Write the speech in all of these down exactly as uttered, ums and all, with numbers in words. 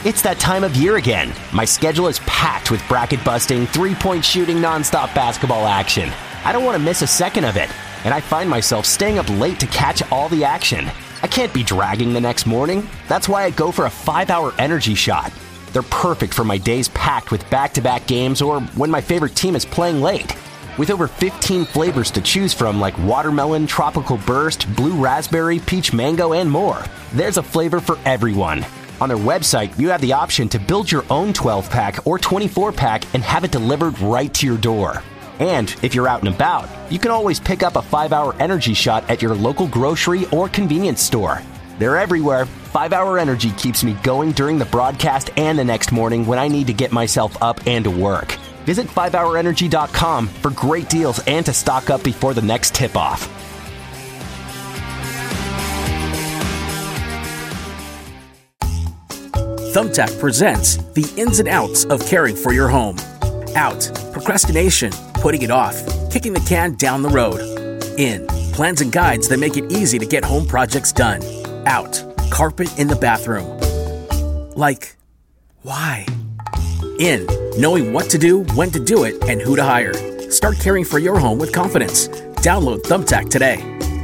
It's that time of year again. My schedule is packed with bracket-busting, three-point shooting, nonstop basketball action. I don't want to miss a second of it, and I find myself staying up late to catch all the action. I can't be dragging the next morning. That's why I go for a five-hour energy shot. They're perfect for my days packed with back-to-back games or when my favorite team is playing late. With over fifteen flavors to choose from like watermelon, tropical burst, blue raspberry, peach mango, and more, there's a flavor for everyone. On their website, you have the option to build your own twelve-pack or twenty-four pack and have it delivered right to your door. And if you're out and about, you can always pick up a five-hour energy shot at your local grocery or convenience store. They're everywhere. five-hour Energy keeps me going during the broadcast and the next morning when I need to get myself up and to work. Visit five hour energy dot com for great deals and to stock up before the next tip-off. Thumbtack presents the ins and outs of caring for your home. Out, procrastination, putting it off, kicking the can down the road. In, plans and guides that make it easy to get home projects done. Out, carpet in the bathroom. Like, why? In, knowing what to do, when to do it, and who to hire. Start caring for your home with confidence. Download Thumbtack today.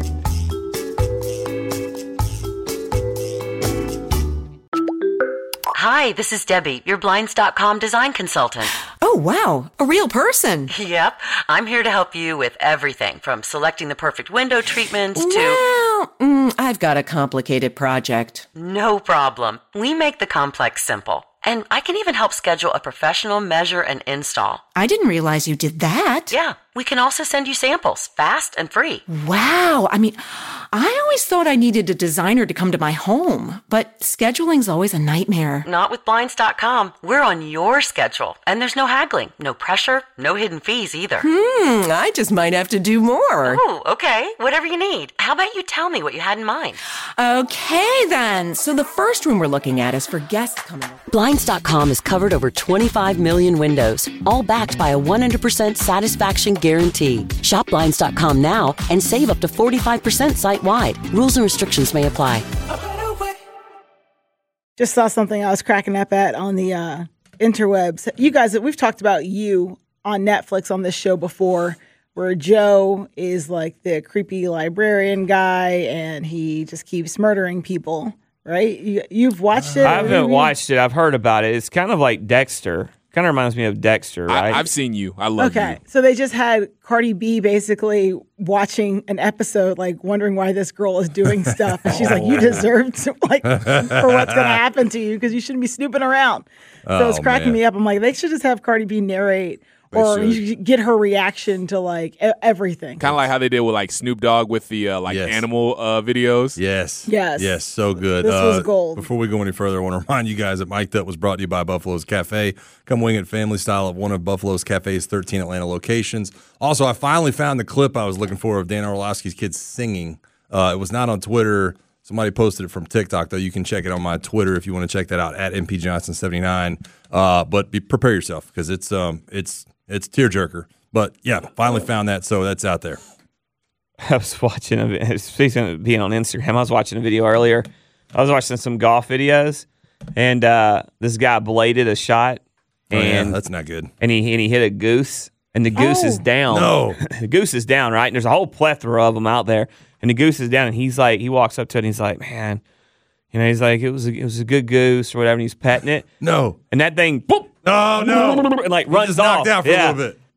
Hi, this is Debbie, your Blinds dot com design consultant. Oh, wow. A real person. Yep. I'm here to help you with everything from selecting the perfect window treatments to... Well, mm, I've got a complicated project. No problem. We make the complex simple. And I can even help schedule a professional measure and install. I didn't realize you did that. Yeah. We can also send you samples, fast and free. Wow. I mean, I always thought I needed a designer to come to my home, but scheduling's always a nightmare. Not with Blinds dot com. We're on your schedule, and there's no haggling, no pressure, no hidden fees either. Hmm, I just might have to do more. Oh, okay. Whatever you need. How about you tell me what you had in mind? Okay, then. So the first room we're looking at is for guests coming over. Blinds dot com has covered over twenty-five million windows, all backed by a one hundred percent satisfaction guarantee. Shop Blinds dot com now and save up to forty-five percent site-wide. Rules and restrictions may apply. Just saw something I was cracking up at on the uh, interwebs. You guys, we've talked about You on Netflix on this show before, where Joe is like the creepy librarian guy and he just keeps murdering people, right? You, you've watched it? I haven't watched it. I've heard about it. It's kind of like Dexter. Kind of reminds me of Dexter, right? I, I've seen You. I love okay. You. So they just had Cardi B basically watching an episode, like wondering why this girl is doing stuff. And she's like, you deserve to, like, for what's going to happen to you because you shouldn't be snooping around. So Oh, it's cracking man. me up. I'm like, they should just have Cardi B narrate They or should. you should get her reaction to, like, e- everything. Kind of like how they did with like Snoop Dogg with the uh, like Yes. animal uh, videos. Yes. Yes. Yes, so good. This was gold. Before we go any further, I want to remind you guys that Mic'd Up was brought to you by Buffalo's Cafe. Come wing it family style at one of Buffalo's Cafe's thirteen Atlanta locations. Also, I finally found the clip I was looking for of Dan Orlovsky's kids singing. Uh, it was not on Twitter. Somebody posted it from TikTok, though. You can check it on my Twitter if you want to check that out, at M P Johnson seventy-nine. Uh, but be, prepare yourself because it's um it's it's tearjerker. But, yeah, finally found that, so that's out there. I was watching a speaking of being on Instagram. I was watching a video earlier. I was watching some golf videos, and uh, this guy bladed a shot, Oh, yeah, and that's not good. and he and he hit a goose, and the goose is Oh. down. No. The goose is down, right? And there's a whole plethora of them out there, and the goose is down, and he's like, he walks up to it, and he's like, man, you know, he's like, it was a, it was a good goose or whatever, and he's petting it, No. and that thing, boop, Oh, no. and like He runs just knocked off. out for Yeah. a little bit.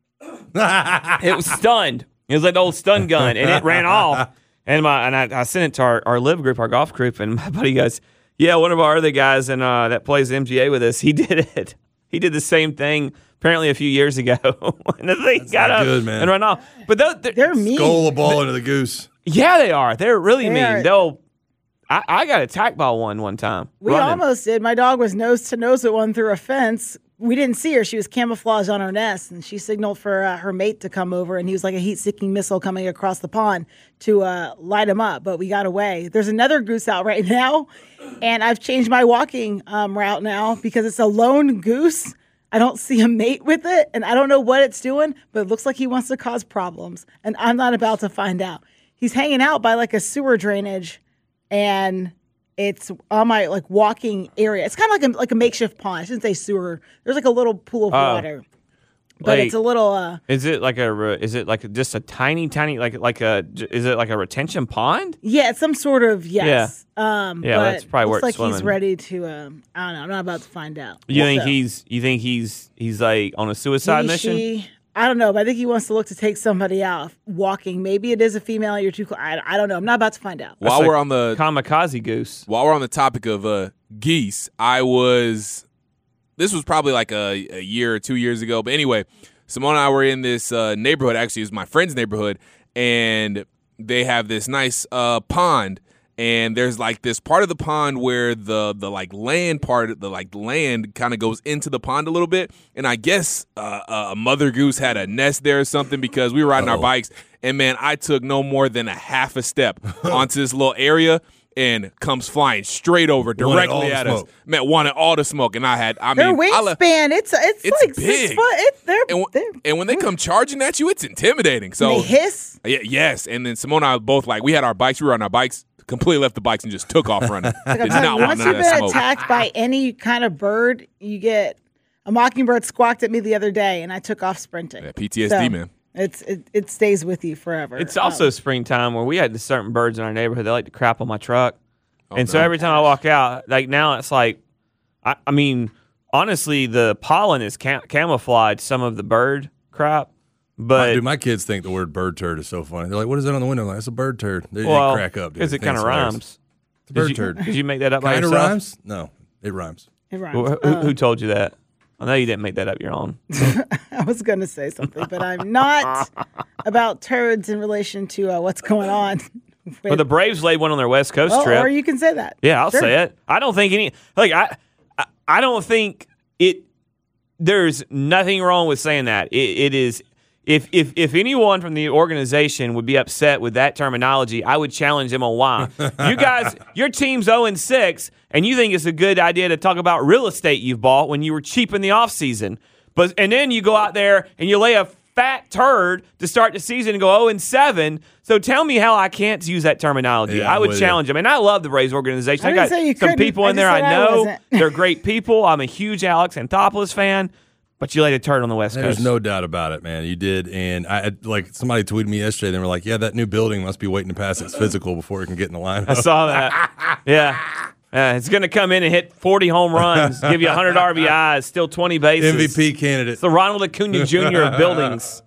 It was stunned. It was like the old stun gun, and it ran off. And my and I, I sent it to our, our live group, our golf group, and my buddy goes, "Yeah, one of our other guys and uh, that plays M G A with us, he did it. He did the same thing apparently a few years ago, and the thing That's got not up good, man. and ran off. But those, they're, They're mean. Goal the ball into the goose. yeah, they are. They're really They mean. are. They'll. I, I got attacked by one one time. We running. almost did. My dog was nose to nose with one through a fence. We didn't see her. She was camouflaged on her nest, and she signaled for uh, her mate to come over, and he was like a heat-seeking missile coming across the pond to uh, light him up, but we got away. There's another goose out right now, and I've changed my walking um, route now because it's a lone goose. I don't see a mate with it, and I don't know what it's doing, but it looks like he wants to cause problems, and I'm not about to find out. He's hanging out by like a sewer drainage, and It's on my like walking area. It's kind of like a like a makeshift pond. I shouldn't say sewer. There's like a little pool of Oh. water, but Like- it's a little. Uh, Is it like a? re- Is it like just a tiny, tiny, like like a? Is it like a retention pond? yeah, it's some sort of yes. Um, Yeah, but that's probably where looks it's like he's swimming. ready to. Um, I don't know. I'm not about to find out. You think So, he's? You think he's? He's like on a suicide he, mission? she- I don't know, but I think he wants to look to take somebody out walking. Maybe it is a female. You're too. Cl- I, I don't know. I'm not about to find out. While That's we're a on the kamikaze goose. while we're on the topic of uh, geese, I was. This was probably like a, a year or two years ago, but anyway, Simone and I were in this uh, neighborhood. Actually, it's my friend's neighborhood, and they have this nice uh, pond. And there's like this part of the pond where the the like land part, the like land kind of goes into the pond a little bit. And I guess uh, a mother goose had a nest there or something because we were riding Uh-oh. our bikes. And man, I took no more than a half a step onto this little area and comes flying straight over Wanted all directly the at us. smoke. Man, wanted all the smoke, and I had. I Their mean, I le- wingspan. It's it's, It's like six big. foot. It's they're, and, they're w- and when they come charging at you, it's intimidating. So they hiss. yeah, yes, and then Simone and I both like we had our bikes. We were on our bikes, completely left the bikes and just took off running. Like Did I'm telling not you, want once none you've of that been smoke. attacked by any kind of bird, you get a mockingbird squawked at me the other day, and I took off sprinting. Yeah, P T S D, So, man. It's it, it stays with you forever. It's also Um, springtime where we had certain birds in our neighborhood that like to crap on my truck. Oh, and so no. every time I walk out, like now it's like, I, I mean, honestly, the pollen is cam- camouflaged some of the bird crap. But Dude, my kids think the word bird turd is so funny. They're like, what is that on the window? I'm like, it's a bird turd. They, they well, crack up. because Dude. it They kind of think it's hilarious. rhymes. It's a bird Did you, turd. Did you make that up by Kind of yourself? rhymes? No, it rhymes. it rhymes. Who, who, Um, who told you that? I know you didn't make that up your own. I was going to say something, but I'm not about turds in relation to uh, what's going on. With, But the Braves laid one on their West Coast well, trip. or you can say that. Yeah, I'll Sure. say it. I don't think any like I, I I don't think it. There's nothing wrong with saying that. It, it is if if if anyone from the organization would be upset with that terminology, I would challenge them on why. You guys, your team's zero and six, and you think it's a good idea to talk about real estate you've bought when you were cheap in the offseason. But and then you go out there and you lay a fat turd to start the season and go zero and seven. So tell me how I can't use that terminology. Yeah, I I'm would with you. challenge them. And I love the Braves organization. I I, didn't got say you some couldn't. people I in just there I said I know. wasn't. They're great people. I'm a huge Alex Anthopoulos fan. But you laid a turd on the West There's Coast. no doubt about it, man. You did, and I like somebody tweeted me yesterday. They were like, "Yeah, that new building must be waiting to pass its physical before it can get in the lineup." I saw that. Yeah. Uh, it's going to come in and hit forty home runs, give you one hundred R B Is, still twenty bases. M V P candidate. It's the Ronald Acuna Junior of buildings.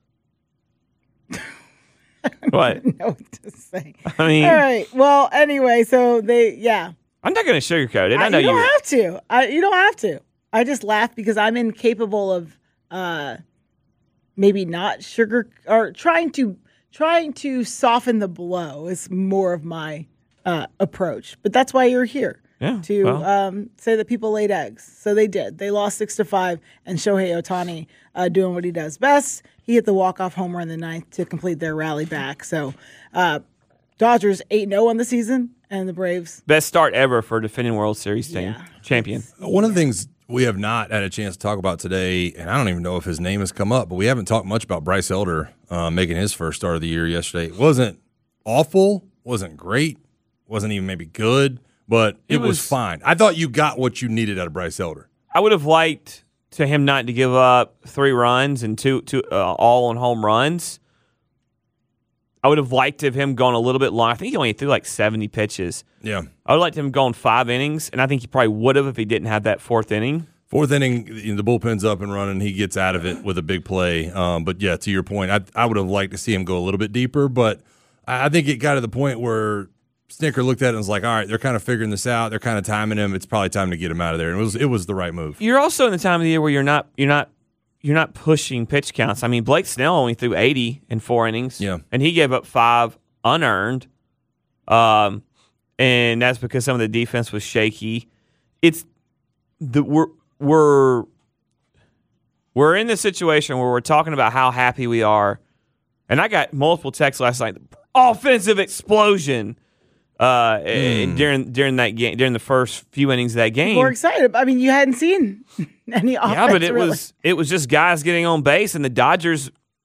What? know what to say. I mean, All right. Well, anyway, so they, yeah. I'm not going to sugarcoat it. I, I, know you don't you. have to. I, you don't have to. I just laugh because I'm incapable of uh, maybe not sugar or trying to trying to soften the blow is more of my uh, approach. But that's why you're here. Yeah, To well. um, say that people laid eggs. So they did. They lost six to five, and Shohei Ohtani uh, doing what he does best. He hit the walk-off homer in the ninth to complete their rally back. So uh, Dodgers eight and oh on the season, and the Braves. Best start ever for a defending World Series team. Yeah. Champion. One of the things we have not had a chance to talk about today, and I don't even know if his name has come up, but we haven't talked much about Bryce Elder uh, making his first start of the year yesterday. It wasn't awful, wasn't great, wasn't even maybe good, but it, It was, was- fine. I thought you got what you needed out of Bryce Elder. I would have liked to him not to give up three runs and two, two uh, all on home runs. I would have liked to have him gone a little bit long. I think he only threw like seventy pitches. Yeah. I would like to have him gone five innings, and I think he probably would have if he didn't have that fourth inning. Fourth inning, you know, the bullpen's up and running. He gets out of it with a big play. Um, but, yeah, to your point, I, I would have liked to see him go a little bit deeper. But I I think it got to the point where Snicker looked at it and was like, all right, they're kind of figuring this out. They're kind of timing him. It's probably time to get him out of there. And it was it was the right move. You're also in the time of the year where you're not you're not you're not pushing pitch counts. I mean, Blake Snell only threw eighty in four innings, Yeah. and he gave up five unearned. Um, and that's because some of the defense was shaky. It's the we're we're we're in this situation where we're talking about how happy we are, and I got multiple texts last night. Offensive explosion uh, Hmm. during during that game during the first few innings of that game. We're excited. I mean, you hadn't seen any offense. Yeah, but it really. was it was just guys getting on base, and the Dodgers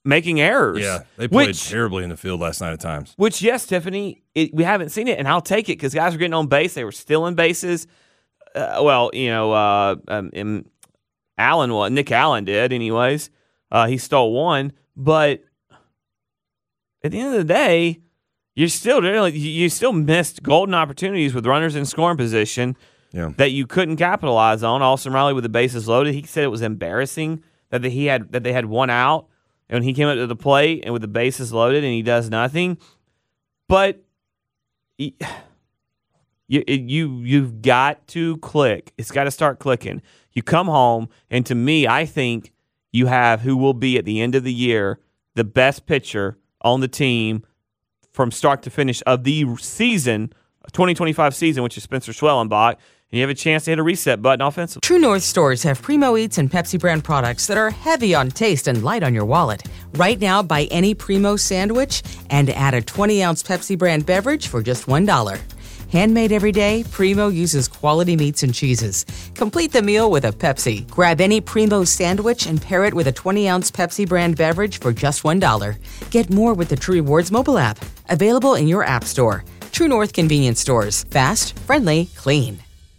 making errors. Yeah, they played which, terribly in the field last night at times. Which, yes, Tiffany, it, we haven't seen it, and I'll take it because guys were getting on base. They were stealing bases. Uh, well, you know, uh, um, and Allen, well, Nick Allen did, anyways. Uh, he stole one, but at the end of the day, you still you still missed golden opportunities with runners in scoring position yeah. that you couldn't capitalize on. Austin Riley with the bases loaded, he said it was embarrassing that he had that they had one out. And he came up to the plate and with the bases loaded and he does nothing. But he, you, you, you've got to click. It's got to start clicking. You come home, and to me, I think you have who will be at the end of the year the best pitcher on the team from start to finish of the season, twenty twenty-five season, which is Spencer Schwellenbach. And you have a chance to hit a reset button offensively. True North stores have Primo Eats and Pepsi brand products that are heavy on taste and light on your wallet. Right now, buy any Primo sandwich and add a twenty-ounce Pepsi brand beverage for just one dollar. Handmade every day, Primo uses quality meats and cheeses. Complete the meal with a Pepsi. Grab any Primo sandwich and pair it with a twenty-ounce Pepsi brand beverage for just one dollar. Get more with the True Rewards mobile app. Available in your app store. True North convenience stores. Fast, friendly, clean.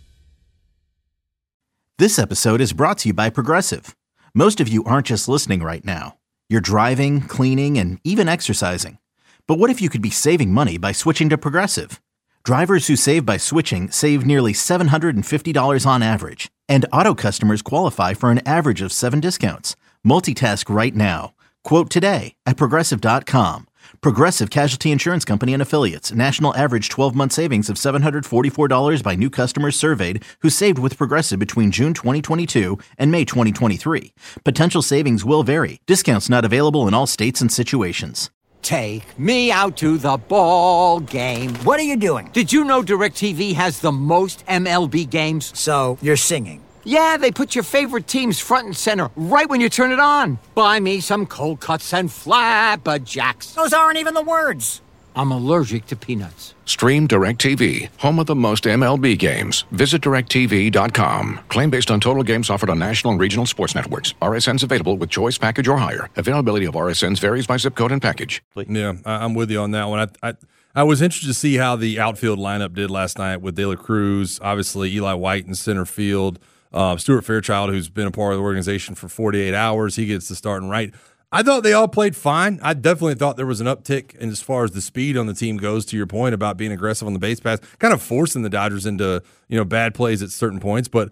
This episode is brought to you by Progressive. Most of you aren't just listening right now. You're driving, cleaning, and even exercising. But what if you could be saving money by switching to Progressive? Drivers who save by switching save nearly seven hundred fifty dollars on average. And auto customers qualify for an average of seven discounts. Multitask right now. Quote today at Progressive dot com. Progressive Casualty Insurance Company and Affiliates. National average twelve-month savings of seven hundred forty-four dollars by new customers surveyed who saved with Progressive between June twenty twenty-two and May twenty twenty-three. Potential savings will vary. Discounts not available in all states and situations. Take me out to the ball game. What are you doing? Did you know DirecTV has the most M L B games? So you're singing. Yeah, they put your favorite teams front and center right when you turn it on. Buy me some cold cuts and flapjacks. Those aren't even the words. I'm allergic to peanuts. Stream DirecTV, home of the most M L B games. Visit direct T V dot com. Claim based on total games offered on national and regional sports networks. R S Ns available with choice package or higher. Availability of R S Ns varies by zip code and package. Yeah, I'm with you on that one. I, I I was interested to see how the outfield lineup did last night with De La Cruz, obviously Eli White in center field. Uh, Stuart Fairchild, who's been a part of the organization for forty-eight hours, he gets the starting right. I thought they all played fine. I definitely thought there was an uptick in as far as the speed on the team goes, to your point about being aggressive on the base pass, kind of forcing the Dodgers into, you know, bad plays at certain points. But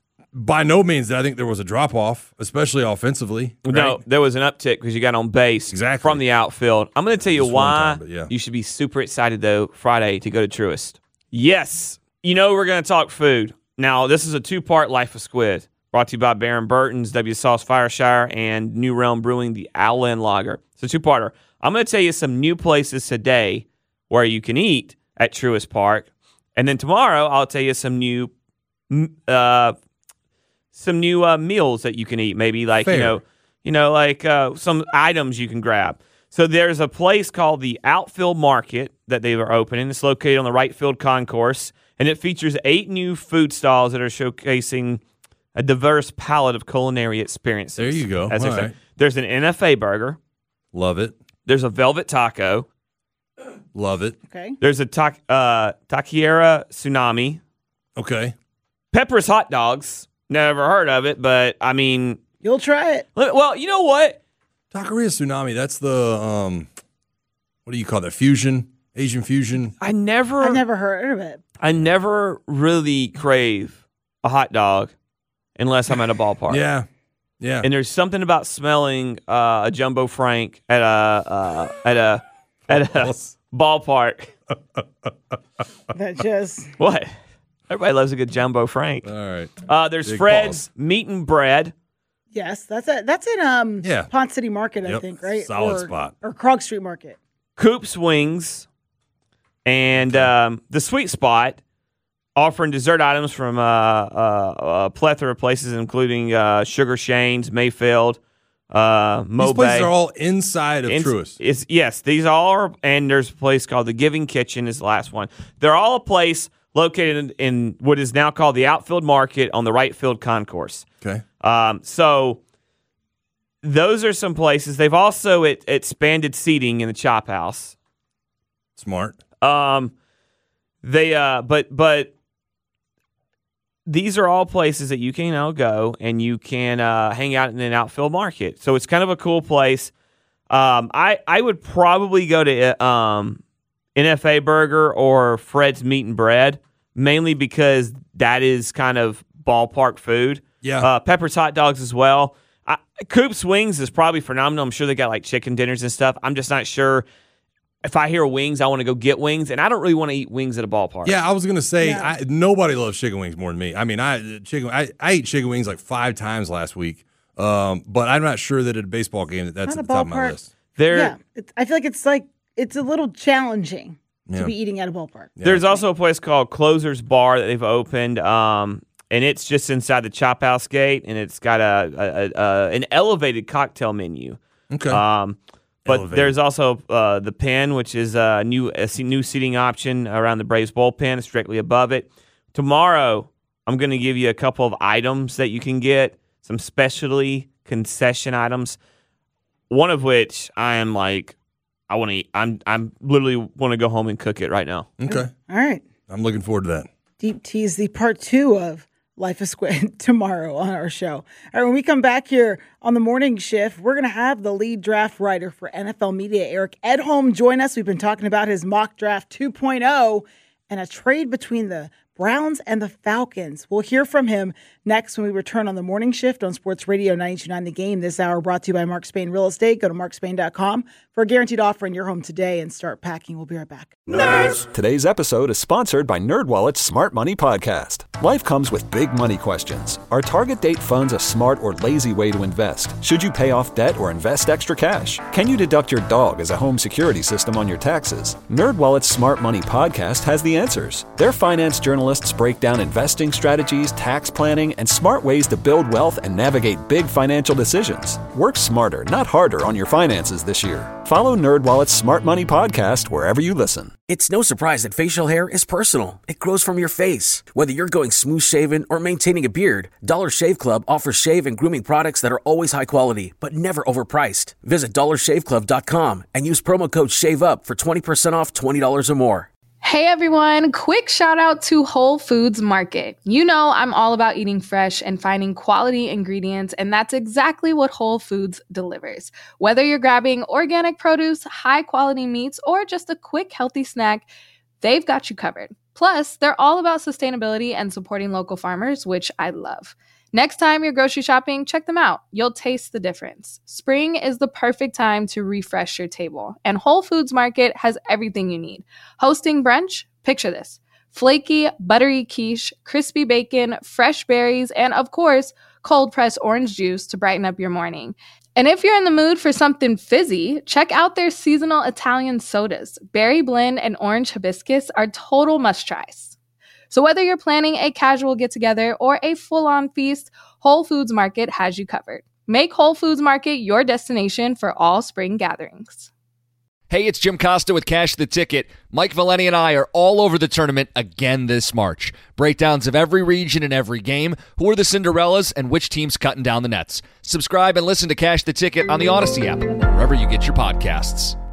by no means did I think there was a drop-off, especially offensively. Right? No, there was an uptick because you got on base exactly. from the outfield. I'm going to tell you Just why time, yeah. you should be super excited, though, Friday to go to Truist. Yes, you know we're going to talk food. Now, this is a two-part Life of Squid. Brought to you by Baron Burton's, W. Sauce Fireshire, and New Realm Brewing, the Outland Lager. It's a two-parter. I'm going to tell you some new places today where you can eat at Truist Park, and then tomorrow I'll tell you some new, uh, some new uh, meals that you can eat. Maybe like Fair. you know, you know, like uh, some items you can grab. So there's a place called the Outfield Market that they are opening. It's located on the right field concourse, and it features eight new food stalls that are showcasing a diverse palette of culinary experiences. There you go. As All right. right. There's an N F A burger. Love it. There's a velvet taco. Love it. Okay. There's a ta- uh, taquiera tsunami. Okay. Pepper's hot dogs. Never heard of it, but I mean, you'll try it. Well, you know what? Taqueria tsunami. That's the um, what do you call that? Fusion, Asian fusion. I never. I've never heard of it. I never really crave a hot dog unless I'm at a ballpark. Yeah, yeah. And there's something about smelling uh, a Jumbo Frank at a uh, at a at a ballpark. That just what? Everybody loves a good Jumbo Frank. All right. Uh, there's Big Fred's pause. Meat and Bread. yes, that's a, that's in um Yeah. Pont City Market, I Yep. think, right? Solid or, spot. or Krog Street Market. Coop's Wings, and um, the Sweet Spot, offering dessert items from uh, uh, a plethora of places, including uh, Sugar Shane's, Mayfield, uh, Mo These places Bay. are all inside of Ins- Truist. It's, yes, these all are, and there's a place called the Giving Kitchen is the last one. They're all a place located in, in what is now called the Outfield Market on the right field concourse. Okay. Um, so those are some places. They've also it, expanded seating in the Chop House. Smart. Um, they uh, but but these are all places that you can now go and you can uh, hang out in an outfield market. So it's kind of a cool place. Um, I I would probably go to um, N F A Burger or Fred's Meat and Bread, mainly because that is kind of ballpark food. Yeah. Uh, Pepper's Hot Dogs as well. I, Coop's Wings is probably phenomenal. I'm sure they got like chicken dinners and stuff. I'm just not sure. If I hear wings, I want to go get wings, and I don't really want to eat wings at a ballpark. Yeah, I was gonna say Yeah. I, nobody loves chicken wings more than me. I mean, I chicken. I, I ate chicken wings like five times last week, um, but I'm not sure that at a baseball game that that's Not at a the top of my ballpark. list. There, Yeah, it's, I feel like it's like it's a little challenging Yeah. to be eating at a ballpark. There's also a place called Closer's Bar that they've opened, um, and it's just inside the Chop House gate, and it's got a, a, a an elevated cocktail menu. Okay. Um, but Elevated. there's also uh, the Pen, which is a new a se- new seating option around the Braves bullpen. It's directly above it. Tomorrow, I'm going to give you a couple of items that you can get, some specialty concession items. One of which I am like, I want to eat. I'm I'm literally want to go home and cook it right now. Okay. All right. I'm looking forward to that. Deep tease the part two of Life is Squid tomorrow on our show. All right, when we come back here on the morning shift, we're going to have the lead draft writer for N F L Media, Eric Edholm, join us. We've been talking about his mock draft two point oh and a trade between the Browns and the Falcons. We'll hear from him next when we return on the morning shift on Sports Radio ninety-two point nine The Game. This hour brought to you by Mark Spain Real Estate. Go to mark spain dot com for a guaranteed offer in your home today and start packing. We'll be right back. Nerds! Today's episode is sponsored by NerdWallet's Smart Money Podcast. Life comes with big money questions. Are target date funds a smart or lazy way to invest? Should you pay off debt or invest extra cash? Can you deduct your dog as a home security system on your taxes? NerdWallet's Smart Money Podcast has the answers. Their finance journalists break down investing strategies, tax planning, and smart ways to build wealth and navigate big financial decisions. Work smarter, not harder on your finances this year. Follow NerdWallet's Smart Money Podcast wherever you listen. It's no surprise that facial hair is personal. It grows from your face. Whether you're going smooth-shaven or maintaining a beard, Dollar Shave Club offers shave and grooming products that are always high quality, but never overpriced. Visit dollar shave club dot com and use promo code SHAVEUP for twenty percent off twenty dollars or more. Hey everyone, quick shout out to Whole Foods Market. You know I'm all about eating fresh and finding quality ingredients, and that's exactly what Whole Foods delivers. Whether you're grabbing organic produce, high quality meats, or just a quick healthy snack, they've got you covered. Plus, they're all about sustainability and supporting local farmers, which I love. Next time you're grocery shopping, check them out. You'll taste the difference. Spring is the perfect time to refresh your table, and Whole Foods Market has everything you need. Hosting brunch? Picture this. Flaky, buttery quiche, crispy bacon, fresh berries, and of course, cold-pressed orange juice to brighten up your morning. And if you're in the mood for something fizzy, check out their seasonal Italian sodas. Berry blend and orange hibiscus are total must-tries. So whether you're planning a casual get-together or a full-on feast, Whole Foods Market has you covered. Make Whole Foods Market your destination for all spring gatherings. Hey, it's Jim Costa with Cash the Ticket. Mike Valeni and I are all over the tournament again this March. Breakdowns of every region and every game, who are the Cinderellas, and which team's cutting down the nets. Subscribe and listen to Cash the Ticket on the Odyssey app, wherever you get your podcasts.